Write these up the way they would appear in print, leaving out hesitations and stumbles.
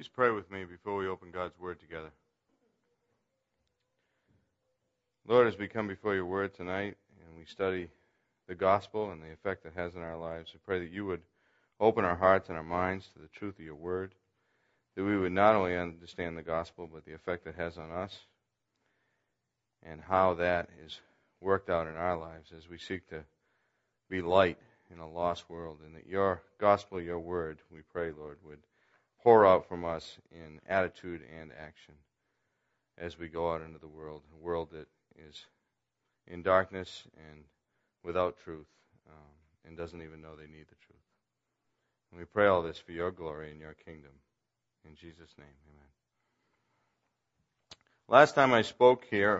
Please pray with me before we open God's Word together. Lord, as we come before your Word tonight and we study the gospel and the effect it has on our lives, I pray that you would open our hearts and our minds to the truth of your Word, that we would not only understand the gospel, but the effect it has on us and how that is worked out in our lives as we seek to be light in a lost world, and that your gospel, your Word, we pray, Lord, would pour out from us in attitude and action as we go out into the world, a world that is in darkness and without truth, and doesn't even know they need the truth. And we pray all this for your glory and your kingdom. In Jesus' name, amen. Last time I spoke here,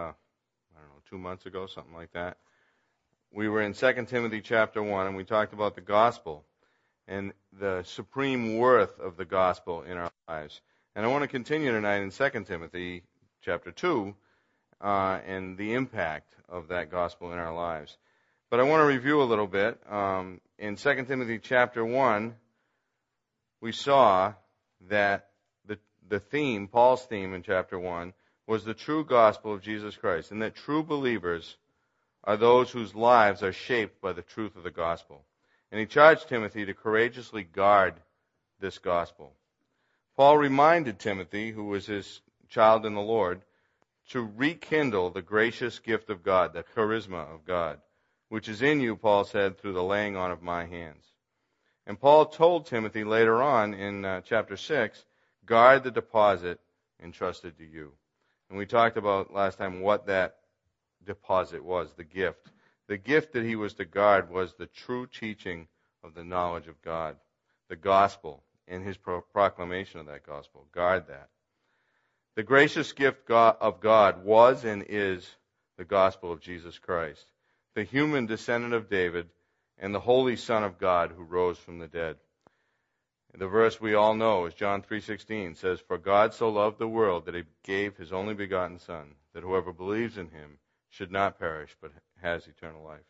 2 months ago, something like that, we were in 2 Timothy chapter 1, and we talked about the gospel and the supreme worth of the gospel in our lives. And I want to continue tonight in 2 Timothy chapter 2 and the impact of that gospel in our lives. But I want to review a little bit. In 2 Timothy chapter 1, we saw that the theme, Paul's theme in chapter 1, was the true gospel of Jesus Christ, and that true believers are those whose lives are shaped by the truth of the gospel. And he charged Timothy to courageously guard this gospel. Paul reminded Timothy, who was his child in the Lord, to rekindle the gracious gift of God, the charisma of God, which is in you, Paul said, through the laying on of my hands. And Paul told Timothy later on in chapter 6, guard the deposit entrusted to you. And we talked about last time what that deposit was, the gift. The gift that he was to guard was the true teaching of the knowledge of God, the gospel, and his proclamation of that gospel. Guard that. The gracious gift of God was and is the gospel of Jesus Christ, the human descendant of David and the holy Son of God who rose from the dead. The verse we all know is John 3:16 says, "For God so loved the world that he gave his only begotten Son, that whoever believes in him should not perish but have eternal life.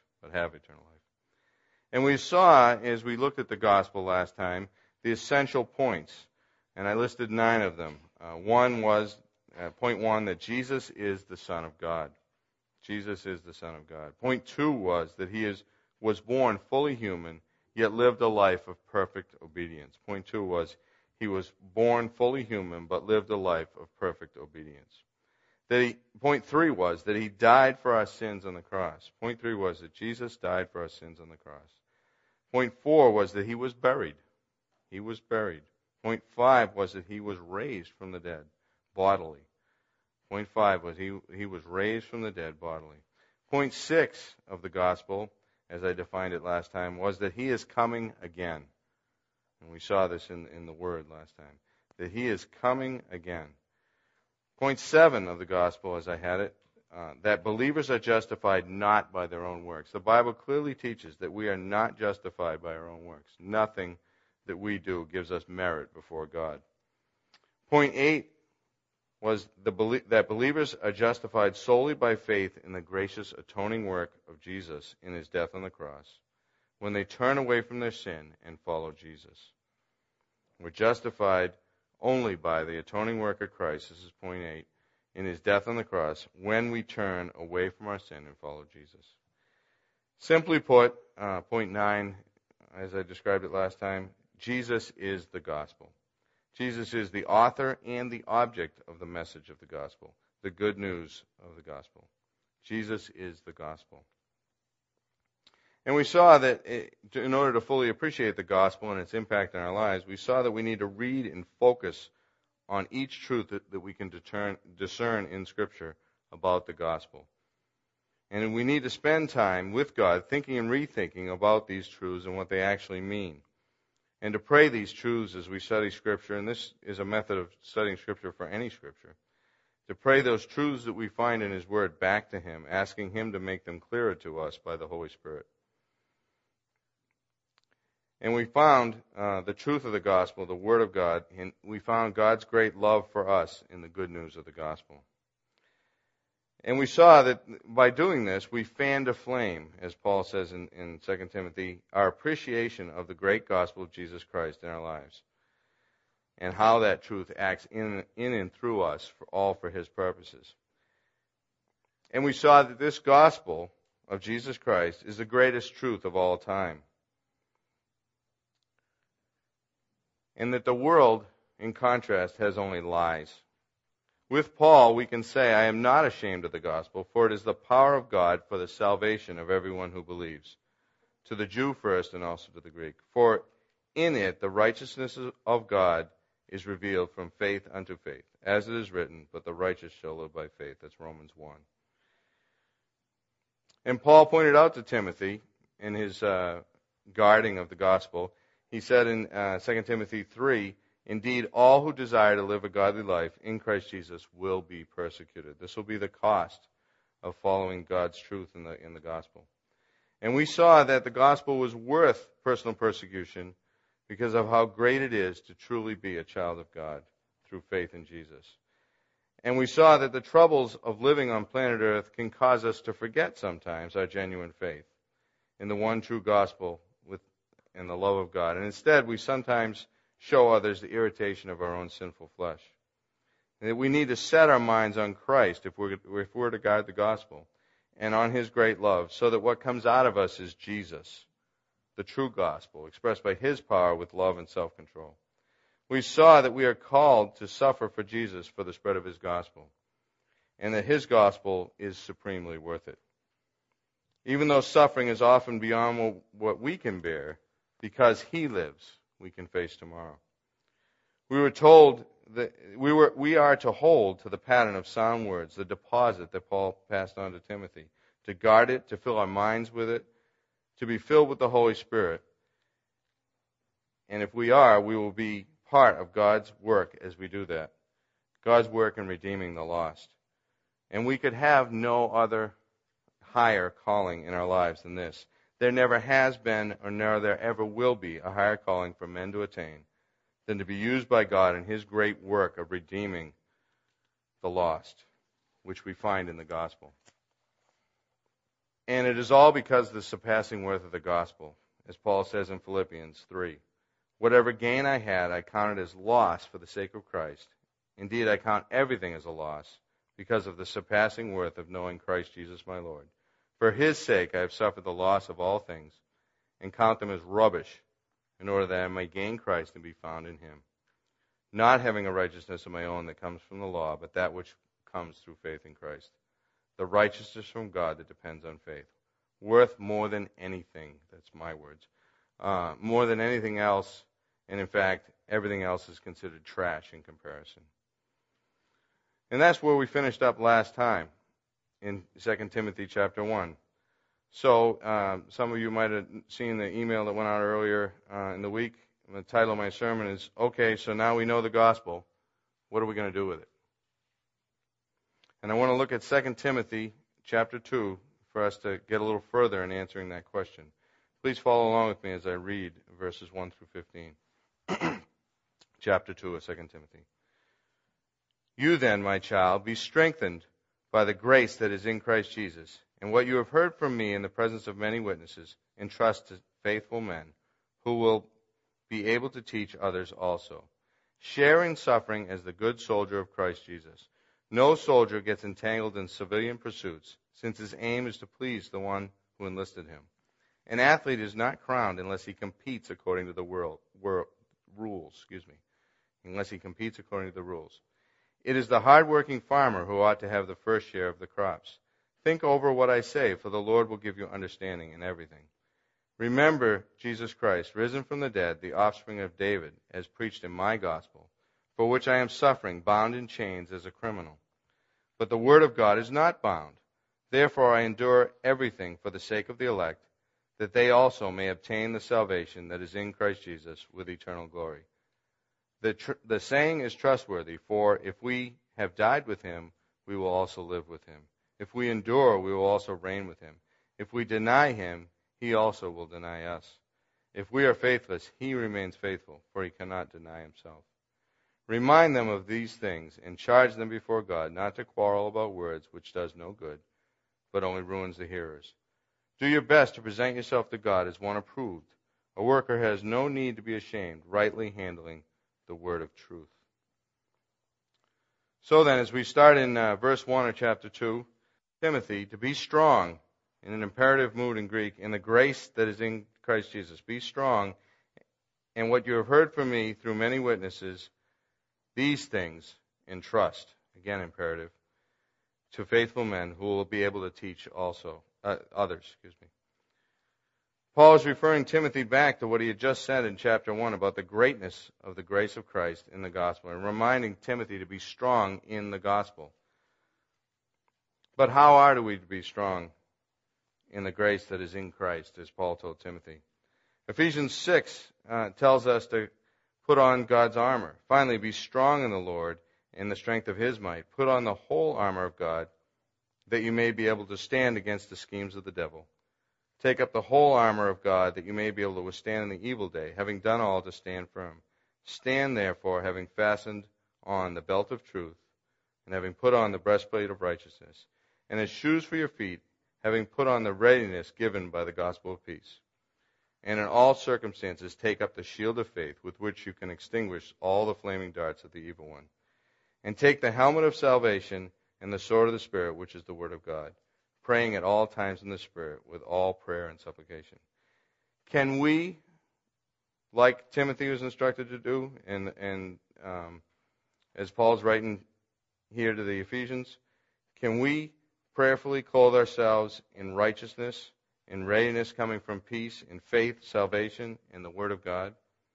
And we saw, as we looked at the gospel last time, the essential points, and I listed 9 of them. One was, point 1, that Jesus is the Son of God. Jesus is the Son of God. Point 2 was that he was born fully human, yet lived a life of perfect obedience. Point 2 was he was born fully human, but lived a life of perfect obedience. Point 3 was that he died for our sins on the cross. Point 3 was that Jesus died for our sins on the cross. Point 4 was that he was buried. He was buried. Point 5 was that he was raised from the dead bodily. Point 5 was he was raised from the dead bodily. Point 6 of the gospel, as I defined it last time, was that he is coming again. And we saw this in the Word last time, that he is coming again. Point 7 of the gospel, as I had it, that believers are justified not by their own works. The Bible clearly teaches that we are not justified by our own works. Nothing that we do gives us merit before God. Point 8 was that believers are justified solely by faith in the gracious atoning work of Jesus in his death on the cross when they turn away from their sin and follow Jesus. We're justified only by the atoning work of Christ, this is point 8, in his death on the cross, when we turn away from our sin and follow Jesus. Simply put, point 9, as I described it last time, Jesus is the gospel. Jesus is the author and the object of the message of the gospel, the good news of the gospel. Jesus is the gospel. And we saw that in order to fully appreciate the gospel and its impact on our lives, we saw that we need to read and focus on each truth that we can discern in Scripture about the gospel. And we need to spend time with God thinking and rethinking about these truths and what they actually mean. And to pray these truths as we study Scripture, and this is a method of studying Scripture for any Scripture, to pray those truths that we find in his Word back to him, asking him to make them clearer to us by the Holy Spirit. And we found the truth of the gospel, the Word of God, and we found God's great love for us in the good news of the gospel. And we saw that by doing this, we fanned a flame, as Paul says in 2 Timothy, our appreciation of the great gospel of Jesus Christ in our lives. and how that truth acts in and through us, all for His purposes. And we saw that this gospel of Jesus Christ is the greatest truth of all time. And that the world, in contrast, has only lies. With Paul, we can say, I am not ashamed of the gospel, for it is the power of God for the salvation of everyone who believes, to the Jew first and also to the Greek. For in it the righteousness of God is revealed from faith unto faith, as it is written, but the righteous shall live by faith. That's Romans 1. And Paul pointed out to Timothy in his guarding of the gospel, he said in 2 Timothy 3, indeed, all who desire to live a godly life in Christ Jesus will be persecuted. This will be the cost of following God's truth in the gospel. And we saw that the gospel was worth personal persecution because of how great it is to truly be a child of God through faith in Jesus. And we saw that the troubles of living on planet Earth can cause us to forget sometimes our genuine faith in the one true gospel and the love of God. And instead, we sometimes show others the irritation of our own sinful flesh. And that we need to set our minds on Christ if we're to guard the gospel and on His great love, so that what comes out of us is Jesus, the true gospel, expressed by His power with love and self-control. We saw that we are called to suffer for Jesus for the spread of His gospel, and that His gospel is supremely worth it. Even though suffering is often beyond what we can bear, because He lives, we can face tomorrow. We were told that we are to hold to the pattern of sound words, the deposit that Paul passed on to Timothy, to guard it, to fill our minds with it, to be filled with the Holy Spirit. And if we are, we will be part of God's work as we do that. God's work in redeeming the lost. And we could have no other higher calling in our lives than this. There never has been, or nor there ever will be, a higher calling for men to attain than to be used by God in His great work of redeeming the lost, which we find in the gospel. And it is all because of the surpassing worth of the gospel, as Paul says in Philippians 3. Whatever gain I had, I counted as loss for the sake of Christ. Indeed, I count everything as a loss because of the surpassing worth of knowing Christ Jesus my Lord. For His sake I have suffered the loss of all things and count them as rubbish in order that I may gain Christ and be found in Him, not having a righteousness of my own that comes from the law, but that which comes through faith in Christ, the righteousness from God that depends on faith, worth more than anything, that's my words, more than anything else. And in fact, everything else is considered trash in comparison. And that's where we finished up last time in 2 Timothy chapter 1. So some of you might have seen the email that went out earlier in the week. The title of my sermon is, okay, so now we know the gospel. What are we going to do with it? And I want to look at 2 Timothy chapter 2 for us to get a little further in answering that question. Please follow along with me as I read verses 1 through 15. Chapter 2 of 2 Timothy. You then, my child, be strengthened by the grace that is in Christ Jesus, and what you have heard from me in the presence of many witnesses, entrust to faithful men who will be able to teach others also. Share in suffering as the good soldier of Christ Jesus. No soldier gets entangled in civilian pursuits, since his aim is to please the one who enlisted him. An athlete is not crowned unless he competes according to the rules. Unless he competes according to the rules. It is the hard-working farmer who ought to have the first share of the crops. Think over what I say, for the Lord will give you understanding in everything. Remember Jesus Christ, risen from the dead, the offspring of David, as preached in my gospel, for which I am suffering, bound in chains as a criminal. But the word of God is not bound. Therefore I endure everything for the sake of the elect, that they also may obtain the salvation that is in Christ Jesus with eternal glory. The saying is trustworthy, for if we have died with Him, we will also live with Him. If we endure, we will also reign with Him. If we deny Him, He also will deny us. If we are faithless, He remains faithful, for He cannot deny Himself. Remind them of these things, and charge them before God not to quarrel about words, which does no good, but only ruins the hearers. Do your best to present yourself to God as one approved, a worker who has no need to be ashamed, rightly handling the word of truth. So then, as we start in verse 1 of chapter 2, Timothy, to be strong, in an imperative mood in Greek, in the grace that is in Christ Jesus. Be strong, and what you have heard from me through many witnesses, these things entrust, again imperative, to faithful men who will be able to teach also others. Paul is referring Timothy back to what he had just said in chapter 1 about the greatness of the grace of Christ in the gospel, and reminding Timothy to be strong in the gospel. But how are we to be strong in the grace that is in Christ, as Paul told Timothy? Ephesians 6 tells us to put on God's armor. Finally, be strong in the Lord in the strength of his might. Put on the whole armor of God, that you may be able to stand against the schemes of the devil. Take up the whole armor of God, that you may be able to withstand in the evil day, having done all to stand firm. Stand therefore, having fastened on the belt of truth, and having put on the breastplate of righteousness, and as shoes for your feet, having put on the readiness given by the gospel of peace. And in all circumstances take up the shield of faith, with which you can extinguish all the flaming darts of the evil one. And take the helmet of salvation and the sword of the Spirit, which is the word of God, praying at all times in the Spirit with all prayer and supplication. Can we, like Timothy was instructed to do, and as Paul's writing here to the Ephesians, can we prayerfully clothe ourselves in righteousness, in readiness coming from peace, in faith, salvation, in the Word of God?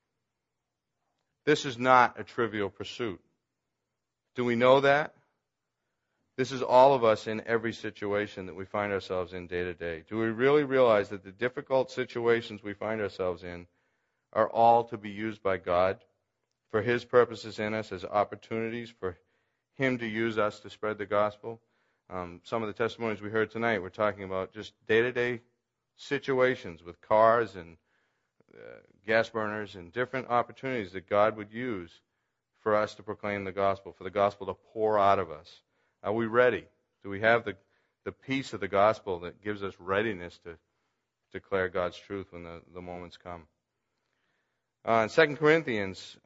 This is not a trivial pursuit. Do we know that? This is all of us in every situation that we find ourselves in day to day. Do we really realize that the difficult situations we find ourselves in are all to be used by God for his purposes in us as opportunities for him to use us to spread the gospel? Some of the testimonies we heard tonight were talking about just day-to-day situations with cars and gas burners and different opportunities that God would use for us to proclaim the gospel, for the gospel to pour out of us. Are we ready? Do we have the peace of the gospel that gives us readiness to declare God's truth when the moments come? In 2 Corinthians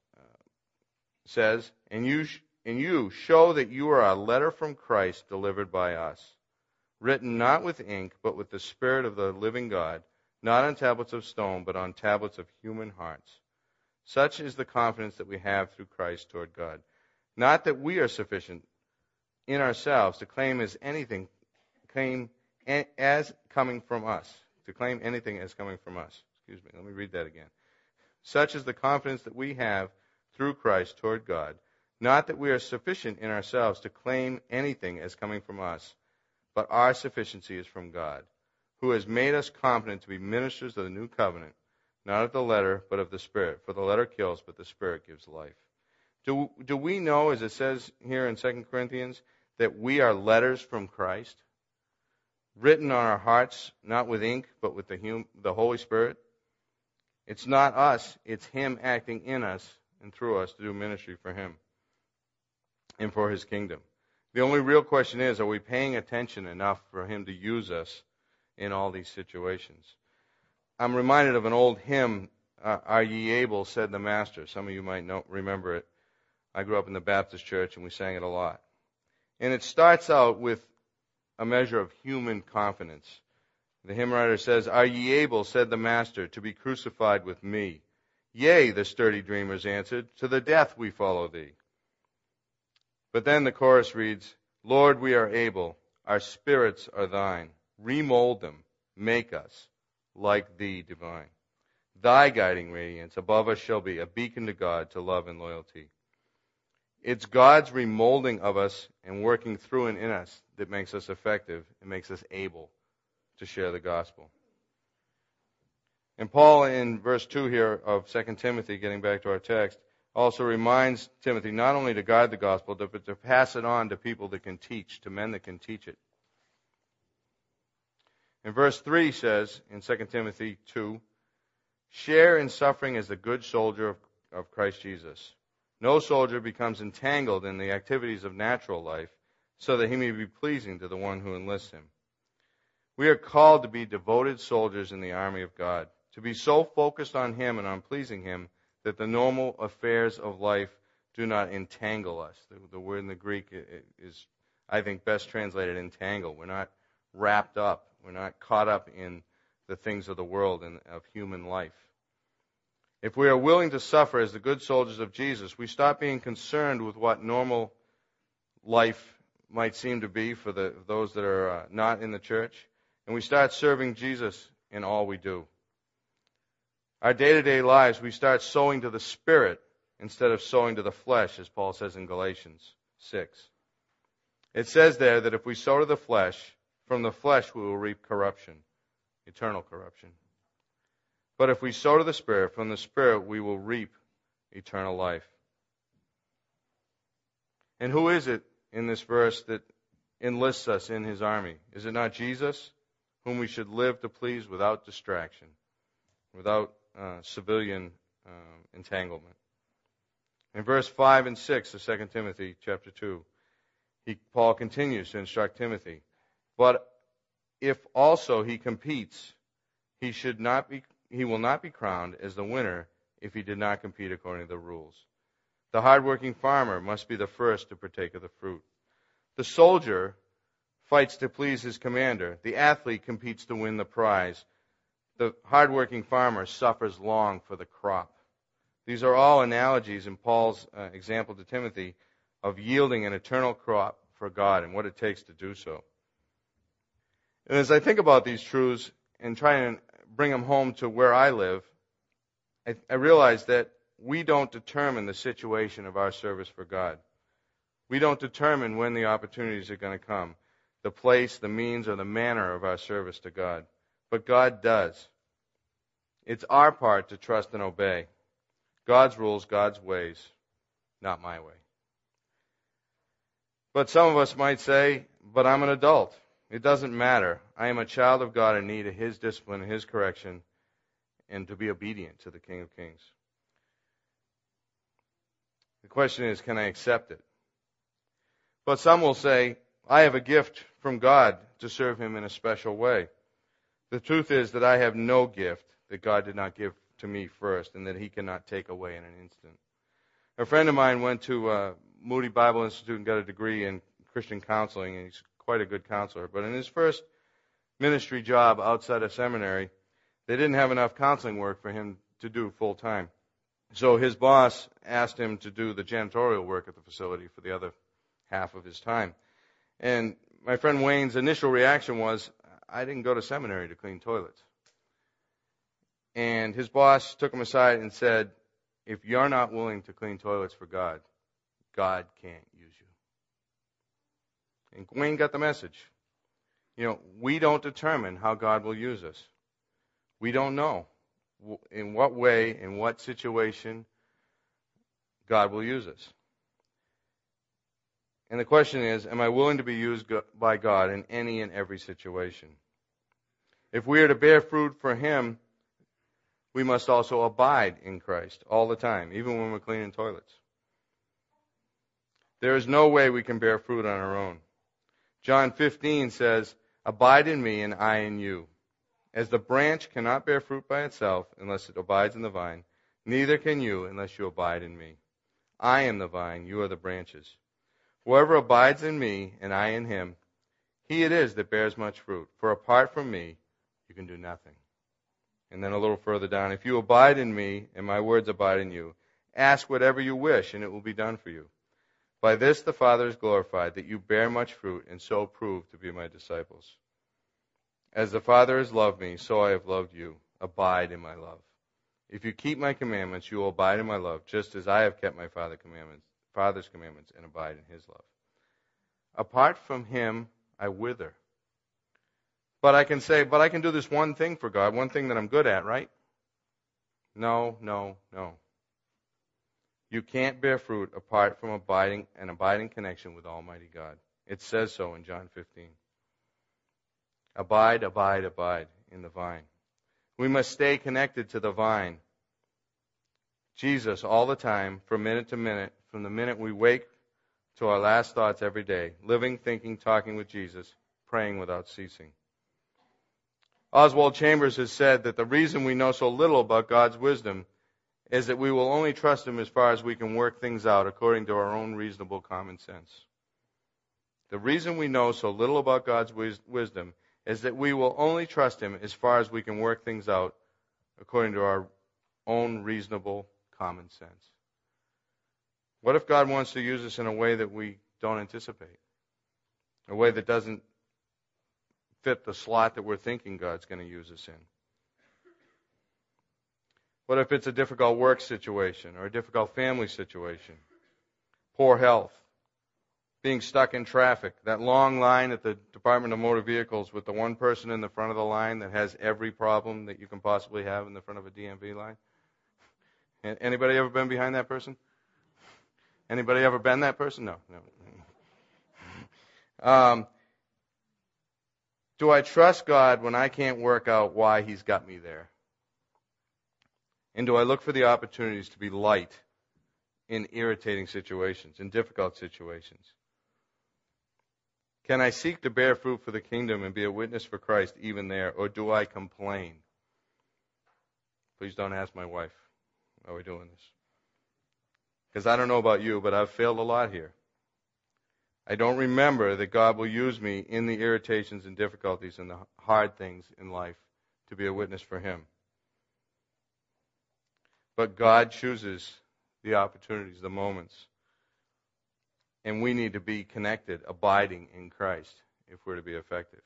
says, And you show that you are a letter from Christ delivered by us, written not with ink, but with the Spirit of the living God, not on tablets of stone, but on tablets of human hearts. Such is the confidence that we have through Christ toward God. Not that we are sufficient in ourselves to claim as coming from us. To claim anything as coming from us. Excuse me, let me read that again. Such is the confidence that we have through Christ toward God. Not that we are sufficient in ourselves to claim anything as coming from us, but our sufficiency is from God, who has made us competent to be ministers of the new covenant, not of the letter, but of the Spirit. For the letter kills, but the Spirit gives life. Do we know, as it says here in 2 Corinthians, that we are letters from Christ, written on our hearts, not with ink, but with the Holy Spirit? It's not us, it's him acting in us and through us to do ministry for him and for his kingdom. The only real question is, are we paying attention enough for him to use us in all these situations? I'm reminded of an old hymn, Are Ye Able, Said the Master. Some of you might remember it. I grew up in the Baptist church and we sang it a lot. And it starts out with a measure of human confidence. The hymn writer says, Are ye able, said the Master, to be crucified with me? Yea, the sturdy dreamers answered, to the death we follow thee. But then the chorus reads, Lord, we are able, our spirits are thine. Remold them, make us like thee divine. Thy guiding radiance above us shall be a beacon to God, to love and loyalty. It's God's remolding of us and working through and in us that makes us effective and makes us able to share the gospel. And Paul, in verse 2 here of 2 Timothy, getting back to our text, also reminds Timothy not only to guard the gospel, but to pass it on to people that can teach, to men that can teach it. And verse 3 says, in 2 Timothy 2, Share in suffering as a good soldier of Christ Jesus. No soldier becomes entangled in the activities of natural life, so that he may be pleasing to the one who enlists him. We are called to be devoted soldiers in the army of God, to be so focused on him and on pleasing him that the normal affairs of life do not entangle us. The word in the Greek is, I think, best translated entangle. We're not wrapped up. We're not caught up in the things of the world and of human life. If we are willing to suffer as the good soldiers of Jesus, we stop being concerned with what normal life might seem to be for those that are not in the church, and we start serving Jesus in all we do. Our day-to-day lives, we start sowing to the Spirit instead of sowing to the flesh, as Paul says in Galatians 6. It says there that if we sow to the flesh, from the flesh we will reap corruption, eternal corruption. But if we sow to the Spirit, from the Spirit we will reap eternal life. And who is it in this verse that enlists us in his army? Is it not Jesus, whom we should live to please without distraction, without civilian entanglement? In verse 5 and 6 of 2 Timothy chapter 2, Paul continues to instruct Timothy. But if also he competes, he will not be crowned as the winner if he did not compete according to the rules. The hard-working farmer must be the first to partake of the fruit. The soldier fights to please his commander. The athlete competes to win the prize. The hard-working farmer suffers long for the crop. These are all analogies in Paul's example to Timothy of yielding an eternal crop for God and what it takes to do so. And as I think about these truths and try and bring them home to where I live, I realize that we don't determine the situation of our service for God. We don't determine when the opportunities are going to come, the place, the means, or the manner of our service to God. But God does. It's our part to trust and obey. God's rules, God's ways, not my way. But some of us might say, but I'm an adult. It doesn't matter. I am a child of God in need of His discipline and His correction and to be obedient to the King of Kings. The question is, can I accept it? But some will say, I have a gift from God to serve Him in a special way. The truth is that I have no gift that God did not give to me first and that He cannot take away in an instant. A friend of mine went to Moody Bible Institute and got a degree in Christian counseling, and he's quite a good counselor. But in his first ministry job outside of seminary, they didn't have enough counseling work for him to do full time. So his boss asked him to do the janitorial work at the facility for the other half of his time. And my friend Wayne's initial reaction was, I didn't go to seminary to clean toilets. And his boss took him aside and said, if you're not willing to clean toilets for God, God can't use you. And Wayne got the message. We don't determine how God will use us. We don't know in what way, in what situation God will use us. And the question is, am I willing to be used by God in any and every situation? If we are to bear fruit for Him, we must also abide in Christ all the time, even when we're cleaning toilets. There is no way we can bear fruit on our own. John 15 says, abide in me and I in you. As the branch cannot bear fruit by itself unless it abides in the vine, neither can you unless you abide in me. I am the vine, you are the branches. Whoever abides in me and I in him, he it is that bears much fruit. For apart from me, you can do nothing. And then a little further down, if you abide in me and my words abide in you, ask whatever you wish and it will be done for you. By this the Father is glorified, that you bear much fruit and so prove to be my disciples. As the Father has loved me, so I have loved you. Abide in my love. If you keep my commandments, you will abide in my love, just as I have kept my Father's commandments and abide in his love. Apart from him, I wither. But I can say, I can do this one thing for God, one thing that I'm good at, right? No. You can't bear fruit apart from abiding connection with Almighty God. It says so in John 15. Abide in the vine. We must stay connected to the vine. Jesus all the time, from minute to minute, from the minute we wake to our last thoughts every day, living, thinking, talking with Jesus, praying without ceasing. Oswald Chambers has said that the reason we know so little about God's wisdom is that we will only trust Him as far as we can work things out according to our own reasonable common sense. The reason we know so little about God's wisdom is that we will only trust Him as far as we can work things out according to our own reasonable common sense. What if God wants to use us in a way that we don't anticipate? A way that doesn't fit the slot that we're thinking God's going to use us in? What if it's a difficult work situation or a difficult family situation? Poor health, being stuck in traffic, that long line at the Department of Motor Vehicles with the one person in the front of the line that has every problem that you can possibly have in the front of a DMV line. Anybody ever been behind that person? Anybody ever been that person? No. Do I trust God when I can't work out why He's got me there? And do I look for the opportunities to be light in irritating situations, in difficult situations? Can I seek to bear fruit for the kingdom and be a witness for Christ even there, or do I complain? Please don't ask my wife, why are we doing this? Because I don't know about you, but I've failed a lot here. I don't remember that God will use me in the irritations and difficulties and the hard things in life to be a witness for Him. But God chooses the opportunities, the moments. And we need to be connected, abiding in Christ if we're to be effective.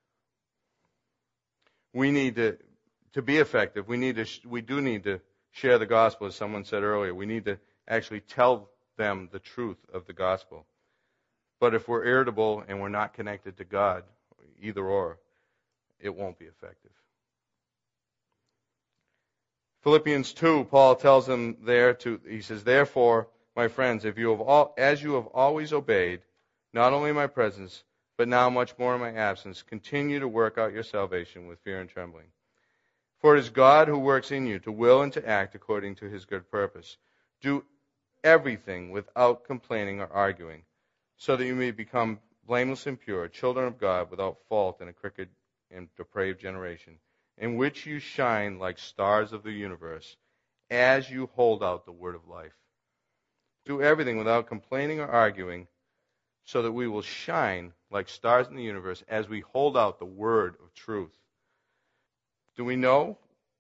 We need to be effective. We do need to share the gospel, as someone said earlier. We need to actually tell them the truth of the gospel. But if we're irritable and we're not connected to God, either or, it won't be effective. Philippians 2, Paul tells them there, he says, "Therefore, my friends, as you have always obeyed, not only in my presence, but now much more in my absence, continue to work out your salvation with fear and trembling. For it is God who works in you to will and to act according to His good purpose. Do everything without complaining or arguing, so that you may become blameless and pure, children of God without fault in a crooked and depraved generation, in which you shine like stars of the universe, as you hold out the word of life. Do everything without complaining or arguing, so that we will shine like stars in the universe as we hold out the word of truth." Do we know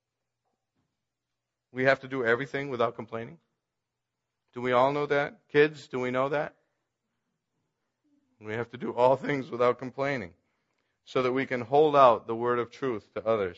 we have to do everything without complaining? Do we all know that? Kids, do we know that? We have to do all things without complaining, so that we can hold out the word of truth to others.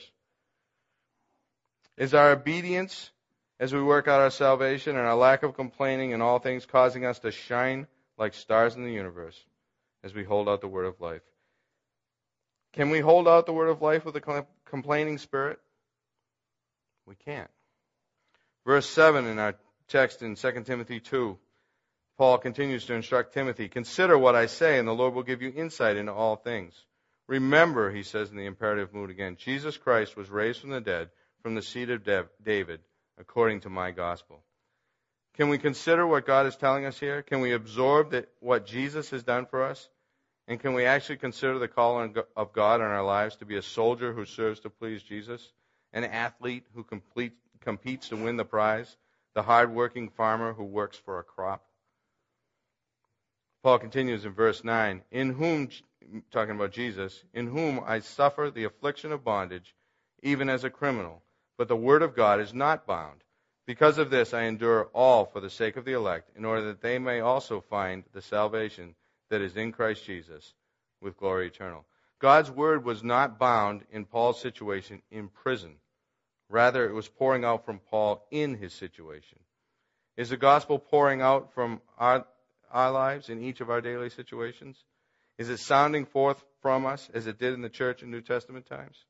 Is our obedience as we work out our salvation and our lack of complaining in all things causing us to shine like stars in the universe as we hold out the word of life? Can we hold out the word of life with a complaining spirit? We can't. Verse 7 in our text in 2 Timothy 2, Paul continues to instruct Timothy, "Consider what I say, and the Lord will give you insight into all things. Remember," he says in the imperative mood again, "Jesus Christ was raised from the dead, from the seed of David, according to my gospel." Can we consider what God is telling us here? Can we absorb what Jesus has done for us? And can we actually consider the calling of God in our lives to be a soldier who serves to please Jesus, an athlete who competes to win the prize, the hard-working farmer who works for a crop? Paul continues in verse 9, "In whom," talking about Jesus, "in whom I suffer the affliction of bondage, even as a criminal. But the word of God is not bound. Because of this I endure all for the sake of the elect, in order that they may also find the salvation that is in Christ Jesus with glory eternal." God's word was not bound in Paul's situation in prison. Rather, it was pouring out from Paul in his situation. Is the gospel pouring out from our lives in each of our daily situations? Is it sounding forth from us as it did in the church in New Testament times?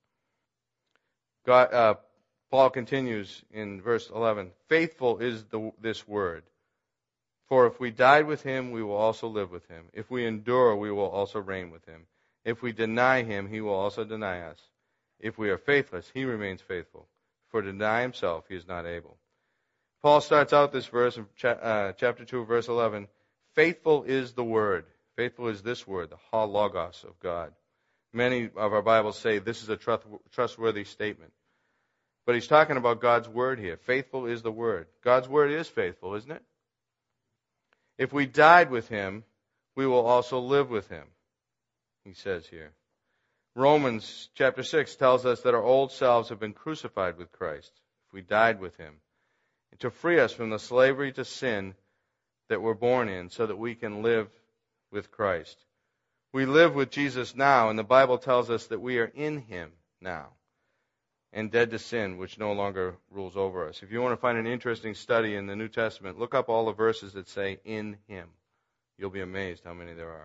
Paul continues in verse 11, "Faithful is this word. For if we died with him, we will also live with him. If we endure, we will also reign with him. If we deny him, he will also deny us. If we are faithless, he remains faithful. For to deny himself, he is not able." Paul starts out this verse in chapter 2, verse 11, "Faithful is the word." Faithful is this word, the ha logos of God. Many of our Bibles say this is a trustworthy statement. But he's talking about God's word here. Faithful is the word. God's word is faithful, isn't it? If we died with him, we will also live with him, he says here. Romans chapter 6 tells us that our old selves have been crucified with Christ. If we died with him, to free us from the slavery to sin that we're born in, so that we can live with Christ. We live with Jesus now, and the Bible tells us that we are in him now, and dead to sin, which no longer rules over us. If you want to find an interesting study in the New Testament, look up all the verses that say in him. You'll be amazed how many there are.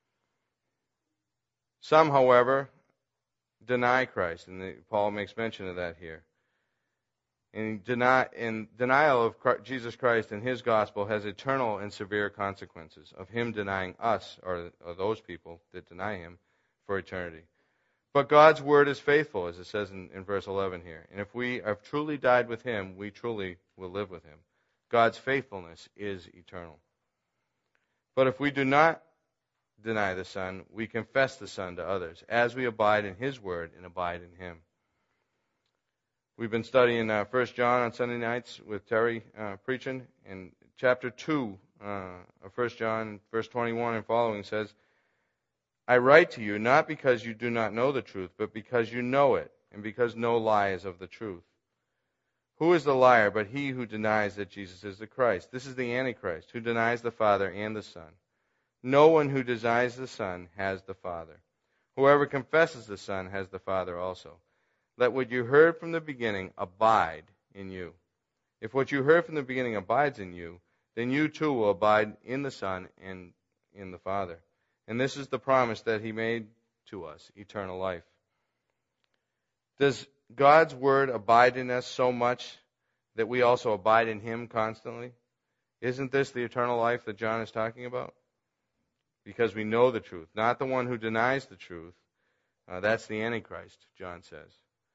Some, however, deny Christ, and Paul makes mention of that here. And denial of Jesus Christ and his gospel has eternal and severe consequences of him denying us, or those people that deny him, for eternity. But God's word is faithful, as it says in verse 11 here. And if we have truly died with him, we truly will live with him. God's faithfulness is eternal. But if we do not deny the Son, we confess the Son to others, as we abide in his word and abide in him. We've been studying 1 John on Sunday nights with Terry preaching. In chapter 2 of 1 John, verse 21 and following says, I write to you not because you do not know the truth, but because you know it, and because no lie is of the truth. Who is the liar but he who denies that Jesus is the Christ? This is the Antichrist, who denies the Father and the Son. No one who denies the Son has the Father. Whoever confesses the Son has the Father also. Let what you heard from the beginning abide in you. If what you heard from the beginning abides in you, then you too will abide in the Son and in the Father. And this is the promise that he made to us, eternal life. Does God's word abide in us so much that we also abide in him constantly? Isn't this the eternal life that John is talking about? Because we know the truth, not the one who denies the truth. That's the Antichrist, John says.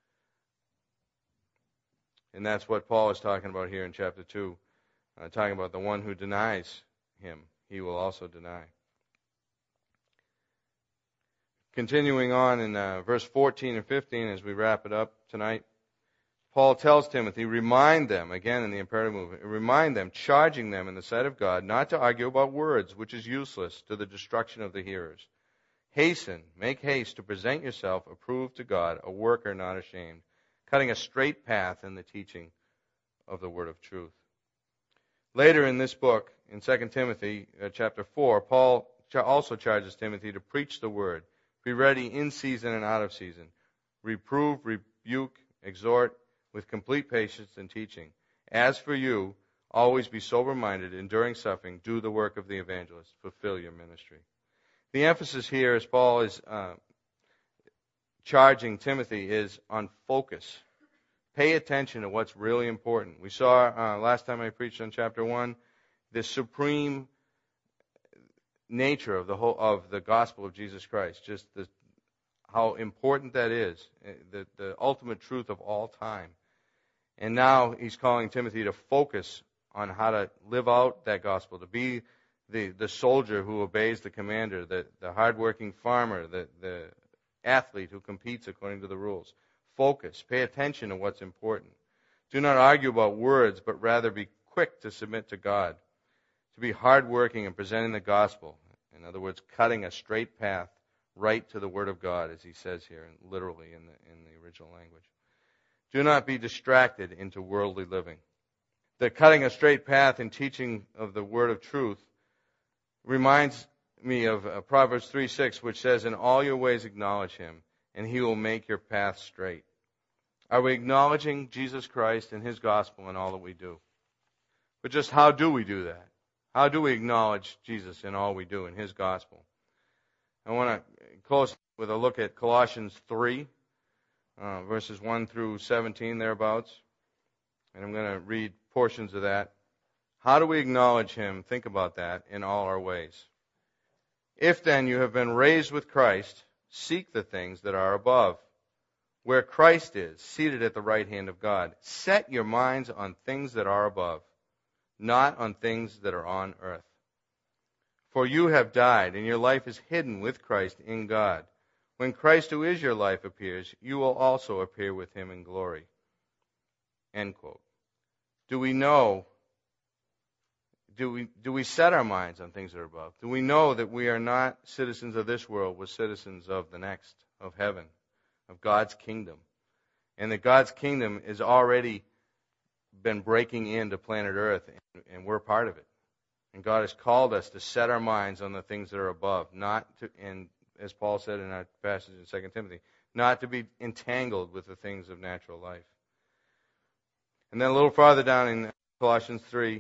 And that's what Paul is talking about here in chapter 2, talking about the one who denies him, he will also deny. Continuing on in verse 14 and 15 as we wrap it up tonight, Paul tells Timothy, remind them, again in the imperative movement, remind them, charging them in the sight of God, not to argue about words, which is useless to the destruction of the hearers. Make haste to present yourself approved to God, a worker not ashamed, cutting a straight path in the teaching of the word of truth. Later in this book, in 2 Timothy chapter 4, Paul also charges Timothy to preach the word, be ready in season and out of season, reprove, rebuke, exhort with complete patience and teaching. As for you, always be sober-minded, enduring suffering, do the work of the evangelist, fulfill your ministry. The emphasis here, as Paul is charging Timothy, is on focus. Pay attention to what's really important. We saw last time I preached on chapter 1 the supreme nature of the gospel of Jesus Christ, just how important that is, the ultimate truth of all time. And now he's calling Timothy to focus on how to live out that gospel, to be the soldier who obeys the commander, the hardworking farmer, the athlete who competes according to the rules. Focus. Pay attention to what's important. Do not argue about words, but rather be quick to submit to God, to be hardworking and presenting the gospel. In other words, cutting a straight path right to the Word of God, as he says here, literally in the original language. Do not be distracted into worldly living. The cutting a straight path in teaching of the Word of truth reminds me of Proverbs 3:6, which says, in all your ways acknowledge him, and he will make your path straight. Are we acknowledging Jesus Christ and his gospel in all that we do? But just how do we do that? How do we acknowledge Jesus in all we do in his gospel? I want to close with a look at Colossians 3, verses 1 through 17, thereabouts. And I'm going to read portions of that. How do we acknowledge him? Think about that in all our ways. If then you have been raised with Christ, seek the things that are above, where Christ is, seated at the right hand of God. Set your minds on things that are above, not on things that are on earth. For you have died, and your life is hidden with Christ in God. When Christ, who is your life, appears, you will also appear with him in glory. End quote. Do we know, do we set our minds on things that are above? Do we know that we are not citizens of this world, we're citizens of the next, of heaven, of God's kingdom? And that God's kingdom has already been breaking into planet Earth, and we're part of it. And God has called us to set our minds on the things that are above, not to, and as Paul said in our passage in 2 Timothy, not to be entangled with the things of natural life. And then a little farther down in Colossians 3,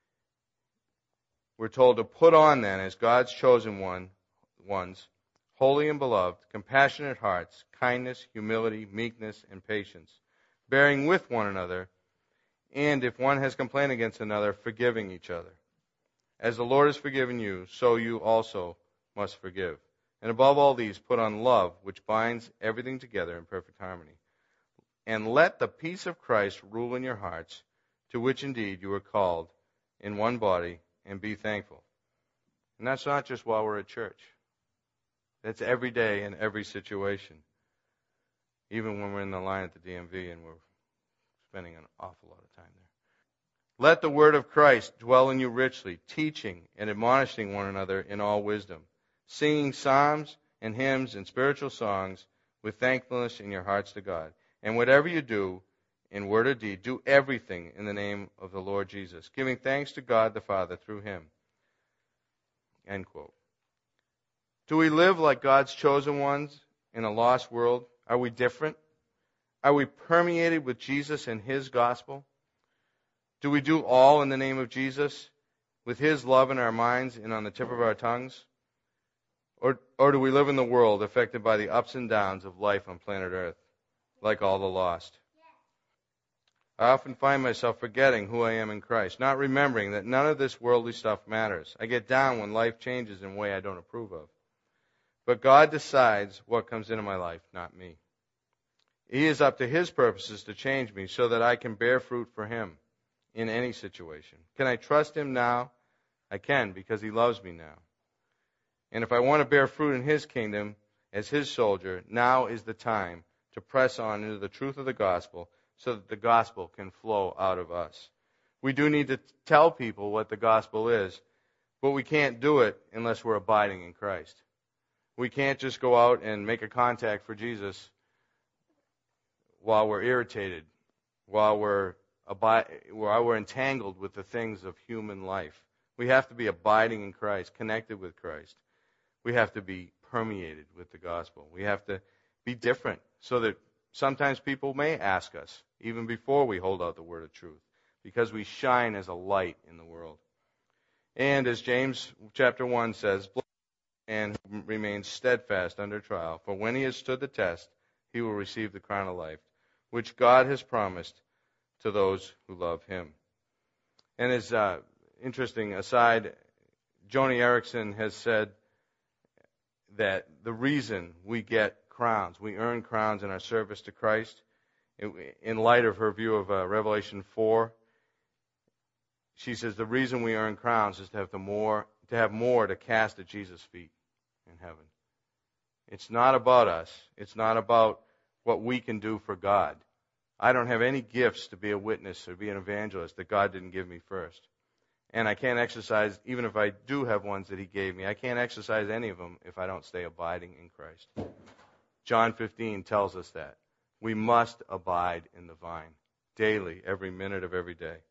we're told to put on then, as God's chosen ones, holy and beloved, compassionate hearts, kindness, humility, meekness, and patience, bearing with one another, and if one has complained against another, forgiving each other. As the Lord has forgiven you, so you also must forgive. And above all these, put on love, which binds everything together in perfect harmony. And let the peace of Christ rule in your hearts, to which indeed you were called in one body, and be thankful. And that's not just while we're at church. That's every day in every situation. Even when we're in the line at the DMV and we're spending an awful lot of time there. Let the word of Christ dwell in you richly, teaching and admonishing one another in all wisdom, singing psalms and hymns and spiritual songs with thankfulness in your hearts to God. And whatever you do, in word or deed, do everything in the name of the Lord Jesus, giving thanks to God the Father through him. End quote. Do we live like God's chosen ones in a lost world? Are we different? Are we permeated with Jesus and his gospel? Do we do all in the name of Jesus, with his love in our minds and on the tip of our tongues? Or do we live in the world affected by the ups and downs of life on planet Earth, like all the lost? I often find myself forgetting who I am in Christ, not remembering that none of this worldly stuff matters. I get down when life changes in a way I don't approve of. But God decides what comes into my life, not me. He is up to his purposes to change me so that I can bear fruit for him in any situation. Can I trust him now? I can, because he loves me now. And if I want to bear fruit in his kingdom as his soldier, now is the time to press on into the truth of the gospel so that the gospel can flow out of us. We do need to tell people what the gospel is, but we can't do it unless we're abiding in Christ. We can't just go out and make a contact for Jesus while we're irritated, while we're entangled with the things of human life. We have to be abiding in Christ, connected with Christ. We have to be permeated with the gospel. We have to be different so that sometimes people may ask us, even before we hold out the word of truth, because we shine as a light in the world. And as James chapter 1 says, blessed is the man who remains steadfast under trial, for when he has stood the test, he will receive the crown of life, which God has promised to those who love him. And as interesting aside, Joni Eareckson has said that the reason we get crowns, we earn crowns in our service to Christ, in light of her view of Revelation 4, she says the reason we earn crowns is to have more to cast at Jesus' feet in heaven. It's not about us. It's not about what we can do for God. I don't have any gifts to be a witness or be an evangelist that God didn't give me first. And I can't exercise, even if I do have ones that he gave me, I can't exercise any of them if I don't stay abiding in Christ. John 15 tells us that. We must abide in the vine daily, every minute of every day.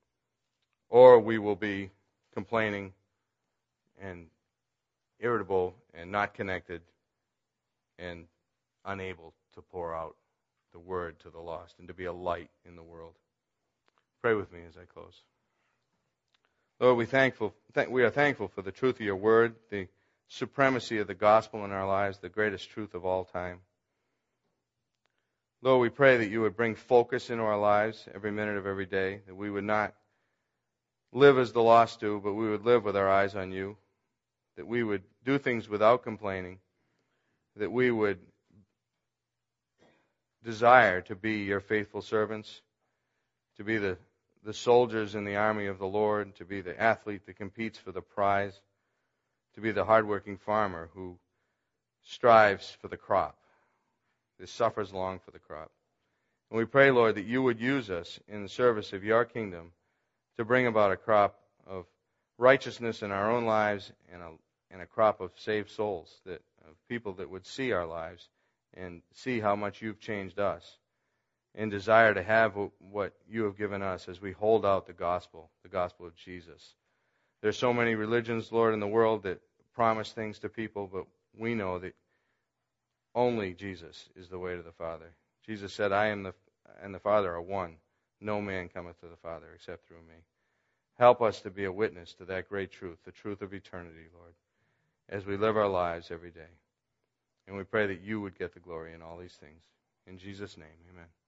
Or we will be complaining and irritable and not connected and unable to pour out the word to the lost and to be a light in the world. Pray with me as I close. Lord, we are thankful for the truth of your word, the supremacy of the gospel in our lives, the greatest truth of all time. Lord, we pray that you would bring focus into our lives every minute of every day, that we would not live as the lost do, but we would live with our eyes on you, that we would do things without complaining, that we would desire to be your faithful servants, to be the soldiers in the army of the Lord, to be the athlete that competes for the prize, to be the hardworking farmer who strives for the crop, that suffers long for the crop. And we pray, Lord, that you would use us in the service of your kingdom to bring about a crop of righteousness in our own lives and a crop of saved souls, of people that would see our lives and see how much you've changed us and desire to have what you have given us as we hold out the gospel of Jesus. There's so many religions, Lord, in the world that promise things to people, but we know that only Jesus is the way to the Father. Jesus said, I am and the Father are one. No man cometh to the Father except through me. Help us to be a witness to that great truth, the truth of eternity, Lord, as we live our lives every day. And we pray that you would get the glory in all these things. In Jesus' name, amen.